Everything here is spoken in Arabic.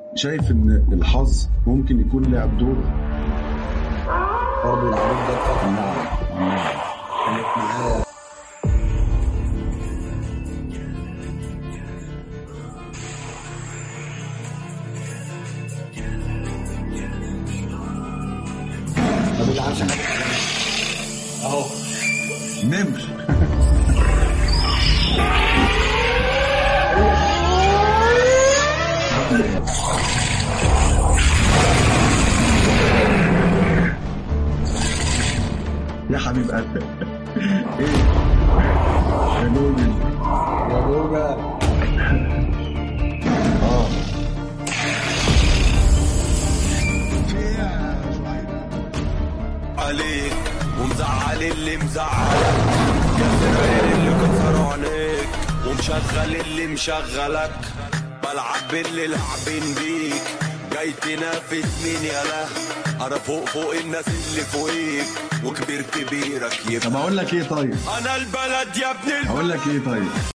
شايف ان الحظ ممكن يكون لعب دور؟ برضه العروض ده فترة كانت معايا. طب العشاء اهو نمر. يا حبيب قلبي. ايه يا جوجل؟ يا جوجل. اه عليك ومزعل اللي مزعلك، كسر غير اللي كسر عينيك، ومشغل اللي مشغلك. بلعب باللي لاعبين بيك، جاي تنافس مين يالا؟ انا فوق الناس اللي فوقيك، وكبير كبيرك طب يبقى اقول لك ايه طيب؟ انا البلد يا ابن اقول لك ايه طيب؟